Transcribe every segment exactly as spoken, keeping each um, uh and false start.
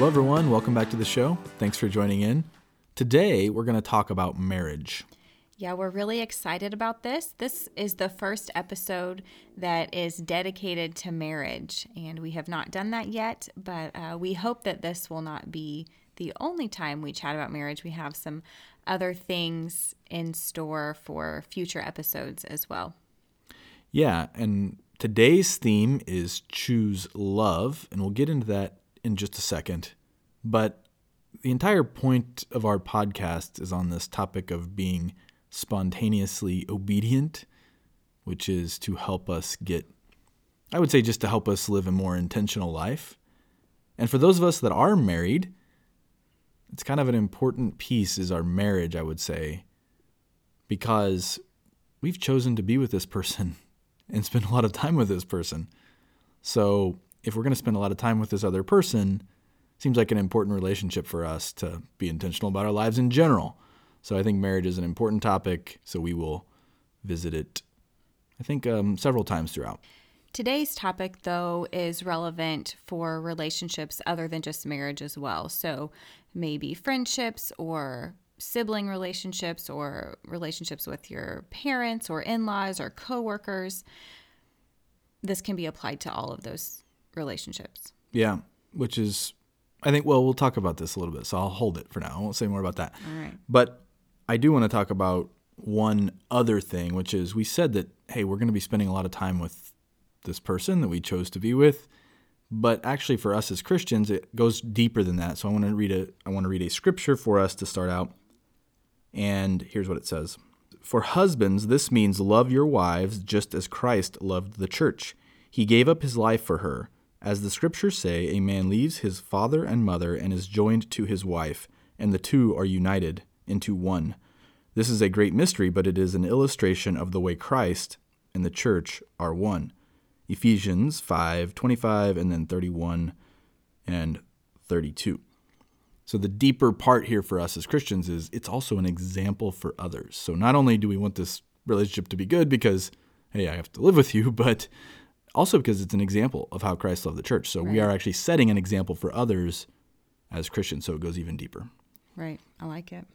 Hello, everyone. Welcome back to the show. Thanks for joining in. Today, we're going to talk about marriage. Yeah, we're really excited about this. This is the first episode that is dedicated to marriage, and we have not done that yet, but uh, we hope that this will not be the only time we chat about marriage. We have some other things in store for future episodes as well. Yeah, and today's theme is choose love, and we'll get into that in just a second. But the entire point of our podcast is on this topic of being spontaneously obedient, which is to help us get, I would say just to help us live a more intentional life. And for those of us that are married, it's kind of an important piece is our marriage, I would say, because we've chosen to be with this person and spend a lot of time with this person. So if we're going to spend a lot of time with this other person, it seems like an important relationship for us to be intentional about our lives in general. So I think marriage is an important topic, so we will visit it, I think, um, several times throughout. Today's topic, though, is relevant for relationships other than just marriage as well. So maybe friendships or sibling relationships or relationships with your parents or in-laws or coworkers. This can be applied to all of those relationships. Yeah, which is, I think, well, we'll talk about this a little bit, so I'll hold it for now. I won't say more about that. All right. But I do want to talk about one other thing, which is we said that, hey, we're going to be spending a lot of time with this person that we chose to be with. But actually for us as Christians, it goes deeper than that. So I want to read a, I want to read a scripture for us to start out. And here's what it says. For husbands, this means love your wives just as Christ loved the church. He gave up his life for her. As the scriptures say, a man leaves his father and mother and is joined to his wife, and the two are united into one. This is a great mystery, but it is an illustration of the way Christ and the church are one. Ephesians five twenty-five and then thirty-one and thirty-two. So the deeper part here for us as Christians is it's also an example for others. So not only do we want this relationship to be good because, hey, I have to live with you, but also because it's an example of how Christ loved the church. So right. We are actually setting an example for others as Christians, so it goes even deeper. Right. I like it.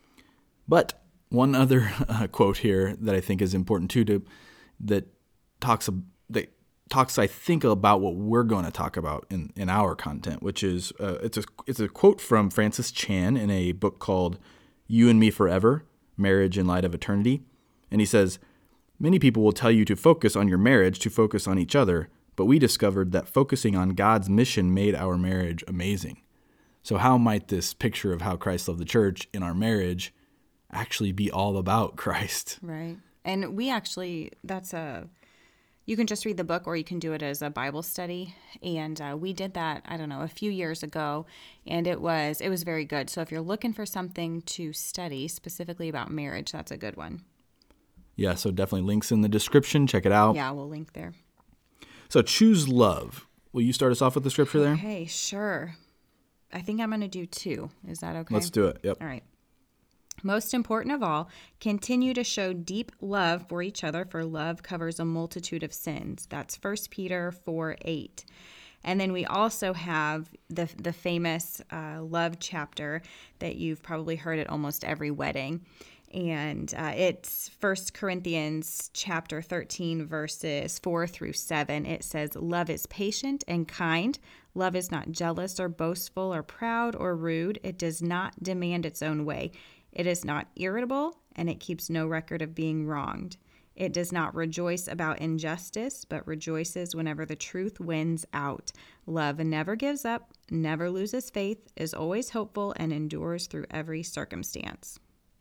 But one other uh, quote here that I think is important too, to, that talks that talks I think about what we're going to talk about in, in our content, which is uh, it's a it's a quote from Francis Chan in a book called You and Me Forever: Marriage in Light of Eternity, and he says, many people will tell you to focus on your marriage, to focus on each other, but we discovered that focusing on God's mission made our marriage amazing. So how might this picture of how Christ loved the church in our marriage actually be all about Christ? Right. And we actually, that's a, you can just read the book or you can do it as a Bible study. And uh, we did that, I don't know, a few years ago, and it was, it was very good. So if you're looking for something to study specifically about marriage, that's a good one. Yeah, so definitely links in the description. Check it out. Yeah, we'll link there. So choose love. Will you start us off with the scripture there? Okay, sure. I think I'm going to do two. Is that okay? Let's do it. Yep. All right. Most important of all, continue to show deep love for each other, for love covers a multitude of sins. That's First Peter four eight. And then we also have the the famous uh, love chapter that you've probably heard at almost every wedding. And uh, it's First Corinthians chapter thirteen, verses four through seven. It says, love is patient and kind. Love is not jealous or boastful or proud or rude. It does not demand its own way. It is not irritable, and it keeps no record of being wronged. It does not rejoice about injustice, but rejoices whenever the truth wins out. Love never gives up, never loses faith, is always hopeful, and endures through every circumstance.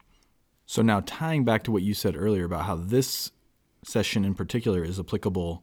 So now tying back to what you said earlier about how this session in particular is applicable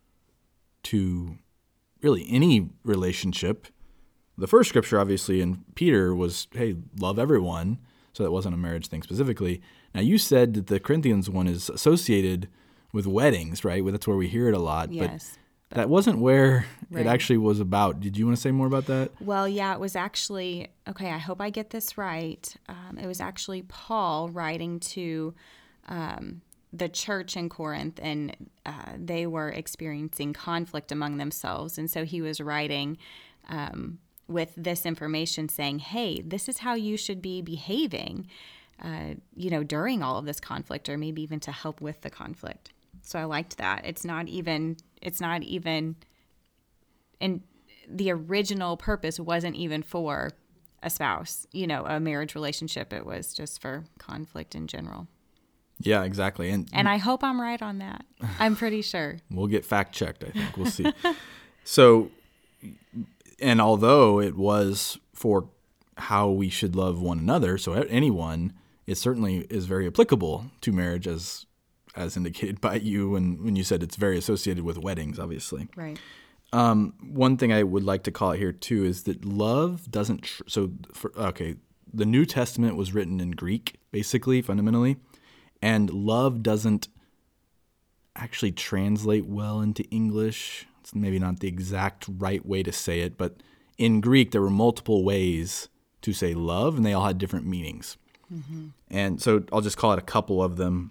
to really any relationship. The first scripture, obviously, in Peter was, hey, love everyone. So that wasn't a marriage thing specifically. Now, you said that the Corinthians one is associated with weddings, right? Well, that's where we hear it a lot. Yes. But that wasn't where right. it actually was about. Did you want to say more about that? Well, yeah, it was actually, okay, I hope I get this right. Um, it was actually Paul writing to um, the church in Corinth, and uh, they were experiencing conflict among themselves. And so he was writing um, with this information saying, hey, this is how you should be behaving, uh, you know, during all of this conflict, or maybe even to help with the conflict. So I liked that. It's not even, it's not even, and the original purpose wasn't even for a spouse, you know, a marriage relationship. It was just for conflict in general. Yeah, exactly. And and I hope I'm right on that. I'm pretty sure. We'll get fact checked, I think. We'll see. So, and although it was for how we should love one another, so anyone, it certainly is very applicable to marriage, as as indicated by you when, when you said it's very associated with weddings, obviously. Right. Um, one thing I would like to call it here too is that love doesn't. Tr- so, for, okay, the New Testament was written in Greek, basically, fundamentally, and love doesn't actually translate well into English. It's maybe not the exact right way to say it, but in Greek there were multiple ways to say love, and they all had different meanings. Mm-hmm. And so I'll just call it a couple of them.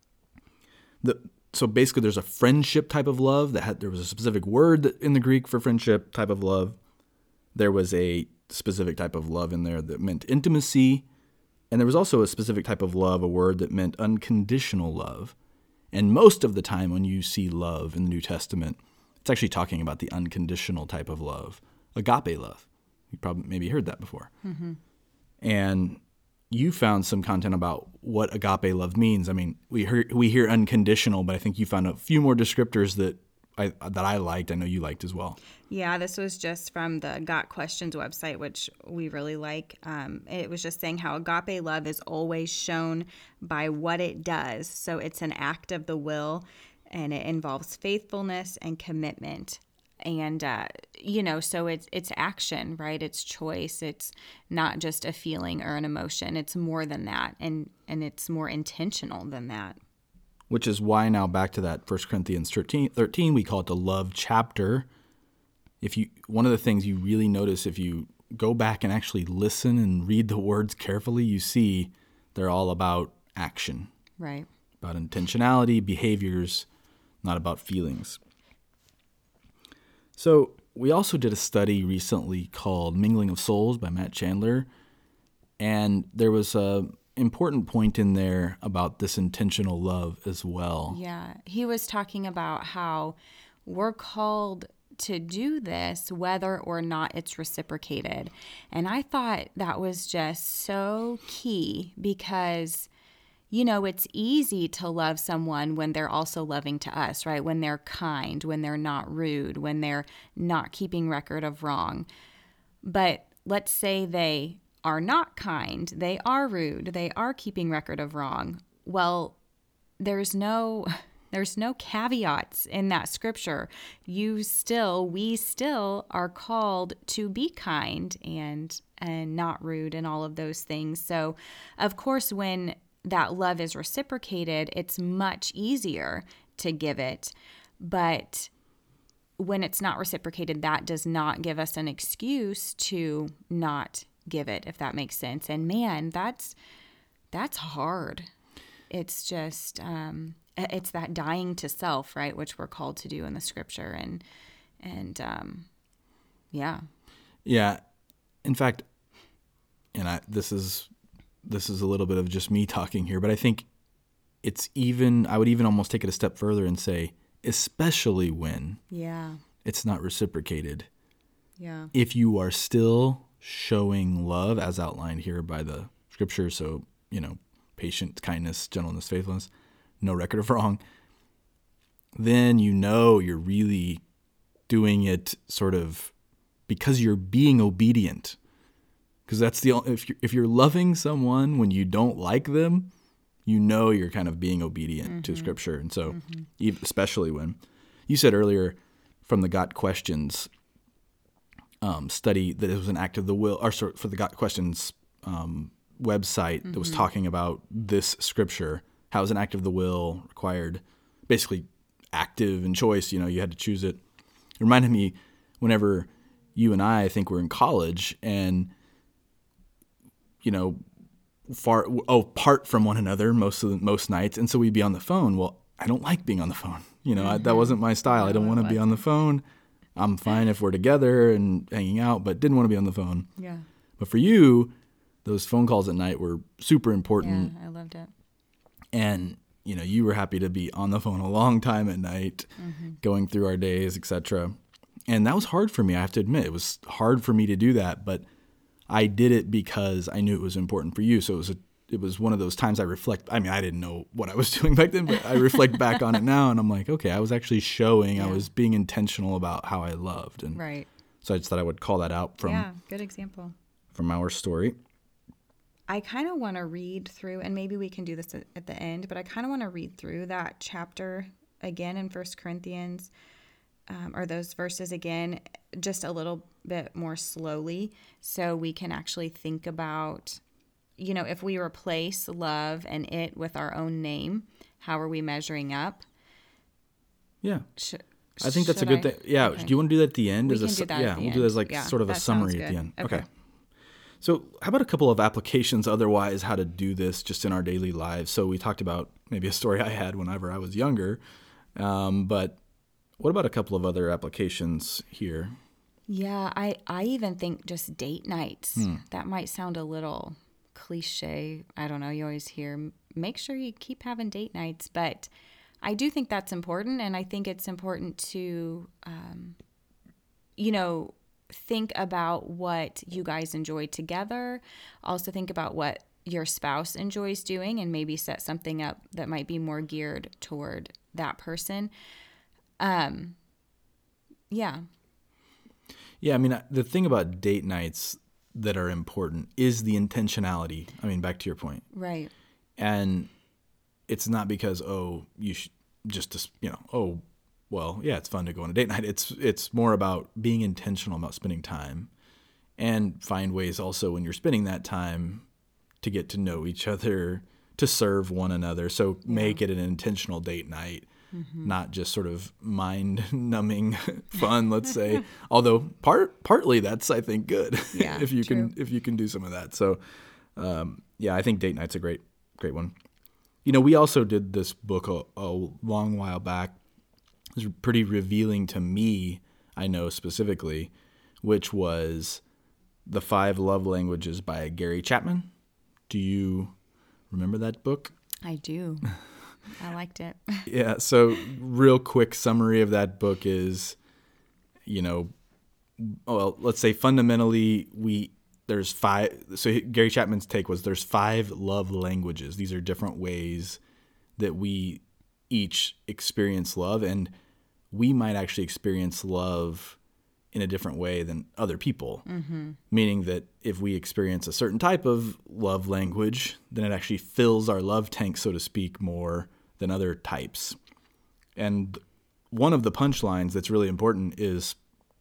The So basically there's a friendship type of love that had, there was a specific word that, in the Greek for friendship type of love. There was a specific type of love in there that meant intimacy. And there was also a specific type of love, a word that meant unconditional love. And most of the time when you see love in the New Testament, it's actually talking about the unconditional type of love, agape love. You probably maybe heard that before. Mm-hmm. And you found some content about what agape love means. I mean, we hear we hear unconditional, but I think you found a few more descriptors that I that I liked. I know you liked as well. Yeah, this was just from the Got Questions website, which we really like. Um, it was just saying how agape love is always shown by what it does. So it's an act of the will, and it involves faithfulness and commitment. And, uh, you know, so it's it's action, right? It's choice. It's not just a feeling or an emotion. It's more than that, and, and it's more intentional than that. Which is why now back to that First Corinthians thirteen, thirteen, we call it the love chapter. If you one of the things you really notice if you go back and actually listen and read the words carefully, you see they're all about action. Right. About intentionality, behaviors, not about feelings. So we also did a study recently called Mingling of Souls by Matt Chandler, and there was a important point in there about this intentional love as well. Yeah, he was talking about how we're called to do this whether or not it's reciprocated. And I thought that was just so key because, you know, it's easy to love someone when they're also loving to us, right? When they're kind, when they're not rude, when they're not keeping record of wrong. But let's say they are not kind, they are rude, they are keeping record of wrong. Well, there's no there's no caveats in that scripture. You still, we still are called to be kind and and not rude and all of those things. So, of course, when that love is reciprocated, it's much easier to give it. But when it's not reciprocated, that does not give us an excuse to not give it, if that makes sense. And man, that's that's hard. It's just um, it's that dying to self, right, which we're called to do in the scripture, and and um, yeah, yeah. In fact, and I this is this is a little bit of just me talking here, but I think it's even. I would even almost take it a step further and say, especially when yeah, it's not reciprocated. Yeah, if you are still showing love as outlined here by the scripture, so, you know, patience, kindness, gentleness, faithfulness, no record of wrong, then you know you're really doing it sort of because you're being obedient. Because that's the only, if you're, if you're loving someone when you don't like them, you know you're kind of being obedient mm-hmm. to scripture. And so mm-hmm. especially when you said earlier from the Got Questions Um, study that it was an act of the will, or sorry, for the Got Questions um, website mm-hmm. that was talking about this scripture, how it was an act of the will, required basically active and choice, you know, you had to choose it. It reminded me whenever you and I, I think were in college and, you know, far, oh, apart from one another most of the, most nights. And so we'd be on the phone. Well, I don't like being on the phone. You know, mm-hmm. I, that wasn't my style. No, I don't want to be on the phone. I'm fine if we're together and hanging out, but didn't want to be on the phone. Yeah. But for you, those phone calls at night were super important. Yeah, I loved it. And, you know, you were happy to be on the phone a long time at night, mm-hmm. going through our days, et cetera. And that was hard for me, I have to admit. It was hard for me to do that, but I did it because I knew it was important for you. So it was a, it was one of those times I reflect. I mean, I didn't know what I was doing back then, but I reflect back on it now, and I'm like, okay, I was actually showing, yeah. I was being intentional about how I loved. And right. So I just thought I would call that out from, yeah, good example. From our story. I kind of want to read through, and maybe we can do this at, at the end, but I kind of want to read through that chapter again in First Corinthians, um, or those verses again, just a little bit more slowly, so we can actually think about, you know, if we replace love and it with our own name, how are we measuring up? Yeah. Sh- I think that's a good I? thing. Yeah. Okay. Do you want to do that at the end? We as can a, do that Yeah, at the we'll end. do that as like Yeah, sort of a that summary sounds at the good. end. Okay. Okay. So how about a couple of applications otherwise, how to do this just in our daily lives? So we talked about maybe a story I had whenever I was younger, um, but what about a couple of other applications here? Yeah, I, I even think just date nights. Hmm. That might sound a little cliche. I don't know. You always hear, make sure you keep having date nights. But I do think that's important. And I think it's important to, um, you know, think about what you guys enjoy together. Also think about what your spouse enjoys doing and maybe set something up that might be more geared toward that person. Um, yeah. Yeah, I mean, the thing about date nights that are important is the intentionality. I mean, back to your point. Right. And it's not because, oh, you should just, to, you know, oh, well, yeah, it's fun to go on a date night. It's it's more about being intentional about spending time and find ways also when you're spending that time to get to know each other, to serve one another. So yeah. Make it an intentional date night. Mm-hmm. Not just sort of mind-numbing fun, let's say. Although part partly that's, I think, good. Yeah, if you true. can if you can do some of that. So, um, yeah, I think date night's a great great one. You know, we also did this book a, a long while back. It was pretty revealing to me, I know specifically, which was The Five Love Languages by Gary Chapman. Do you remember that book? I do. I liked it. Yeah. So real quick summary of that book is, you know, well, let's say fundamentally we there's five. So Gary Chapman's take was there's five love languages. These are different ways that we each experience love, and we might actually experience love in a different way than other people. Mm-hmm. Meaning that if we experience a certain type of love language, then it actually fills our love tank, so to speak, more than other types. And one of the punchlines that's really important is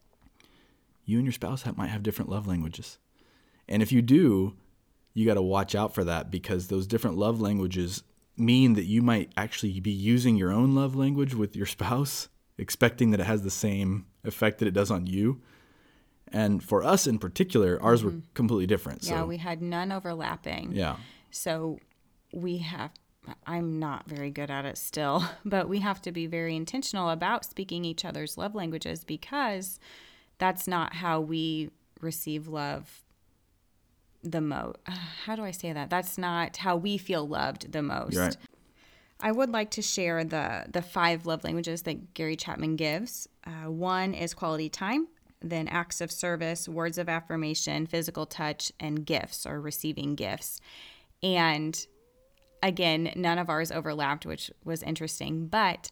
you and your spouse have, might have different love languages. And if you do, you got to watch out for that, because those different love languages mean that you might actually be using your own love language with your spouse, expecting that it has the same effect that it does on you. And for us in particular, ours mm-hmm. were completely different. Yeah, so. we had none overlapping. Yeah. So we have, I'm not very good at it still, but we have to be very intentional about speaking each other's love languages, because that's not how we receive love the most. How do I say that? That's not how we feel loved the most. You're right. I would like to share the, the five love languages that Gary Chapman gives. Uh, one is quality time, then acts of service, words of affirmation, physical touch, and gifts, or receiving gifts. And again, none of ours overlapped, which was interesting. But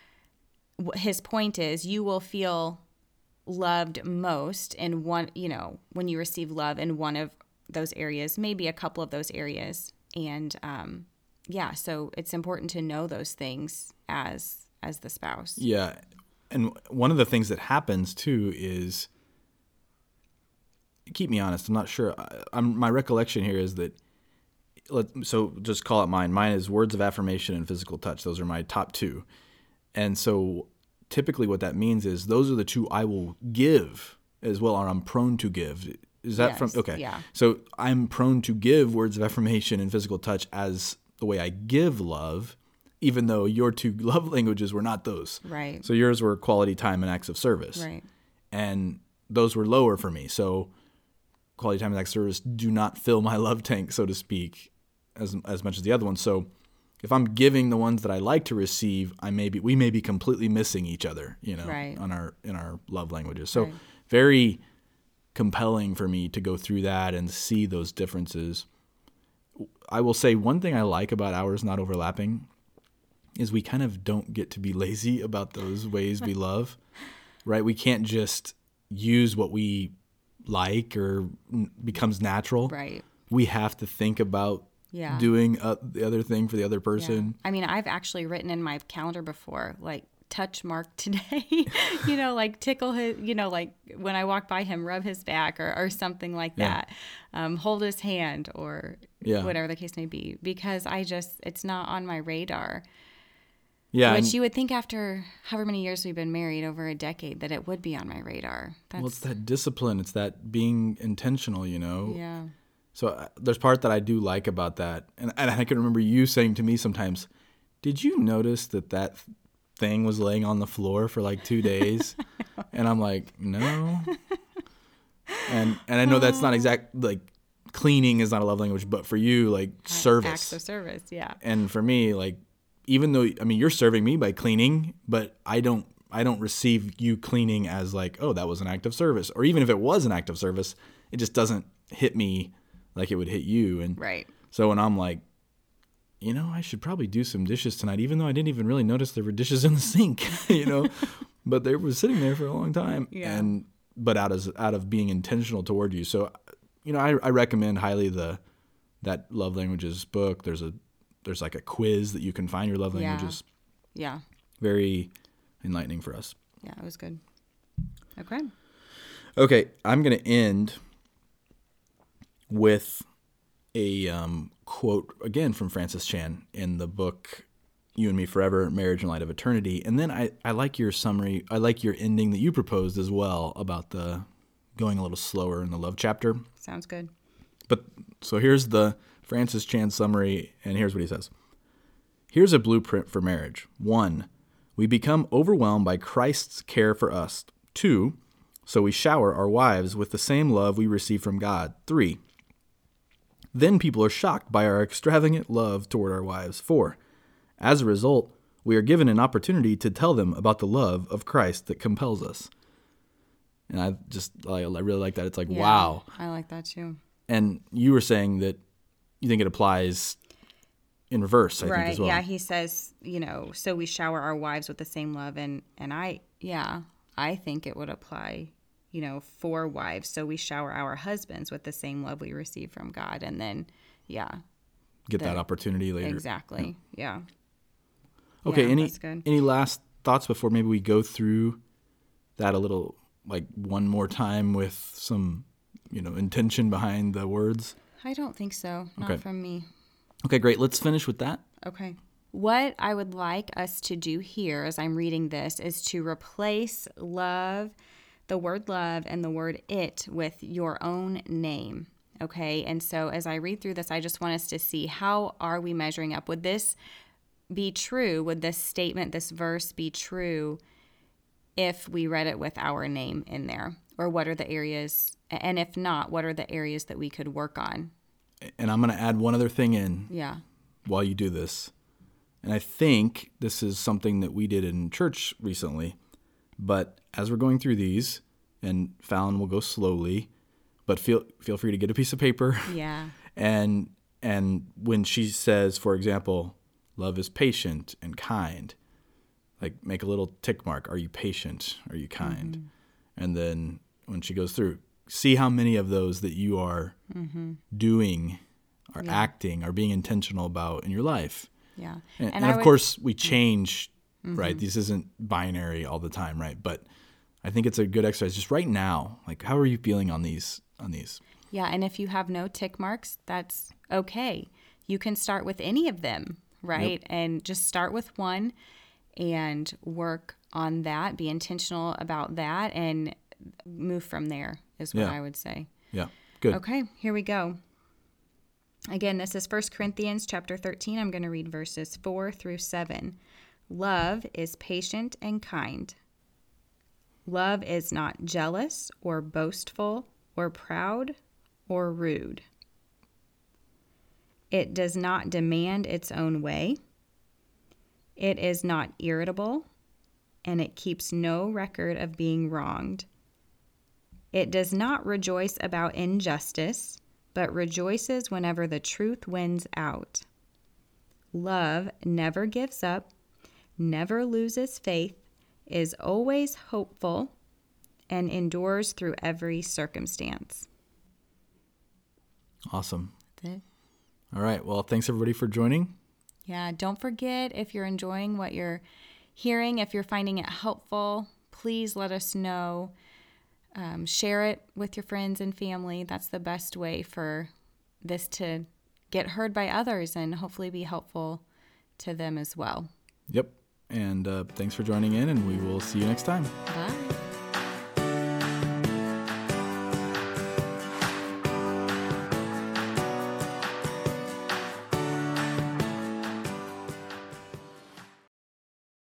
his point is you will feel loved most in one, you know, when you receive love in one of those areas, maybe a couple of those areas. And, um, yeah, so it's important to know those things as as the spouse. Yeah. And one of the things that happens too is, keep me honest, I'm not sure. I, I'm, my recollection here is that, let, so just call it mine. Mine is words of affirmation and physical touch. Those are my top two. And so typically what that means is those are the two I will give as well, or I'm prone to give. Is that yes, from, okay. Yeah. So I'm prone to give words of affirmation and physical touch as the way I give love, even though your two love languages were not those. Right. So yours were quality time and acts of service. Right. and those were lower for me. So quality time and acts of service do not fill my love tank, so to speak, as as much as the other ones. So if I'm giving the ones that I like to receive, I may be we may be completely missing each other, you know, Right. on our in our love languages. So Right. very compelling for me to go through that and see those differences. I will say one thing I like about ours not overlapping is we kind of don't get to be lazy about those ways we love, right? We can't just use what we like or n- becomes natural. Right. We have to think about Yeah. doing uh, the other thing for the other Yeah. person. I mean, I've actually written in my calendar before, like, touch Mark today, you know, like tickle his, you know, like when I walk by him, rub his back or, or something like Yeah. that. Um, hold his hand or Yeah. whatever the case may be, because I just, it's not on my radar. Yeah. Which and- you would think after however many years we've been married, over a decade, that it would be on my radar. That's, well, it's that discipline. It's that being intentional, you know? yeah. So uh, there's part that I do like about that. And, and I can remember you saying to me sometimes, did you notice that that thing was laying on the floor for like two days? And I'm like, no. And and I know that's not exact, like cleaning is not a love language, but for you, like service. Acts of service, yeah. And for me, like, even though, I mean, you're serving me by cleaning, but I don't, I don't receive you cleaning as like, oh, that was an act of service. Or even if it was an act of service, it just doesn't hit me like it would hit you. And Right. so when I'm like, you know, I should probably do some dishes tonight, even though I didn't even really notice there were dishes in the sink, you know, but they were sitting there for a long time. Yeah. And, but out of, out of being intentional toward you. So, you know, I, I recommend highly the, that Love Languages book. There's a, there's like a quiz that you can find your love Yeah. languages. Yeah. Very enlightening for us. Yeah, it was good. Okay. Okay, I'm going to end with a um, quote, again, from Francis Chan in the book You and Me Forever, Marriage in Light of Eternity. And then I, I like your summary. I like your ending that you proposed as well about the going a little slower in the love chapter. Sounds good. But so here's the Francis Chan summary, and here's what he says. Here's a blueprint for marriage. One, we become overwhelmed by Christ's care for us. Two, so we shower our wives with the same love we receive from God. Three, then people are shocked by our extravagant love toward our wives. Four, as a result, we are given an opportunity to tell them about the love of Christ that compels us. And I just, I really like that. It's like, Yeah, wow. I like that too. And you were saying that you think it applies in reverse, I Right. think, as well. Yeah. He says, you know, so we shower our wives with the same love. And, and I, yeah, I think it would apply, you know, for wives. So we shower our husbands with the same love we receive from God. And then, yeah. Get that the- opportunity later. Exactly. Yeah. Okay. Yeah, any that's good. any last thoughts before maybe we go through that a little, like one more time with some, you know, intention behind the words? I don't think so. Not Okay. from me. Okay, great. Let's finish with that. Okay. What I would like us to do here as I'm reading this is to replace love, the word love, and the word it with your own name. Okay. And so as I read through this, I just want us to see, how are we measuring up? Would this be true? Would this statement, this verse be true if we read it with our name in there? Or what are the areas, and if not, what are the areas that we could work on? And I'm going to add one other thing in Yeah. while you do this. And I think this is something that we did in church recently. But as we're going through these, and Fallon will go slowly, but feel feel free to get a piece of paper. Yeah. And and when she says, for example, love is patient and kind, like make a little tick mark. Are you patient? Are you kind? Mm-hmm. And then when she goes through, see how many of those that you are Mm-hmm. doing, are Yeah. acting, are being intentional about in your life. Yeah. And, and, I of would- course, we change, Mm-hmm. right? This isn't binary all the time, right? But I think it's a good exercise just right now. Like, how are you feeling on these? On these? Yeah, and if you have no tick marks, that's okay. You can start with any of them, right? And just start with one and work on that. Be intentional about that and move from there is what Yeah. I would say. Yeah, good. Okay, here we go. Again, this is First Corinthians chapter thirteen. I'm going to read verses four through seven. Love is patient and kind. Love is not jealous or boastful or proud or rude. It does not demand its own way. It is not irritable, and it keeps no record of being wronged. It does not rejoice about injustice, but rejoices whenever the truth wins out. Love never gives up, never loses faith, is always hopeful, and endures through every circumstance. Awesome. That's it. All right. Well, thanks everybody for joining. Yeah, don't forget, if you're enjoying what you're hearing, if you're finding it helpful, please let us know. Um, share it with your friends and family. That's the best way for this to get heard by others and hopefully be helpful to them as well. Yep. And uh, thanks for joining in, and we will see you next time. Bye.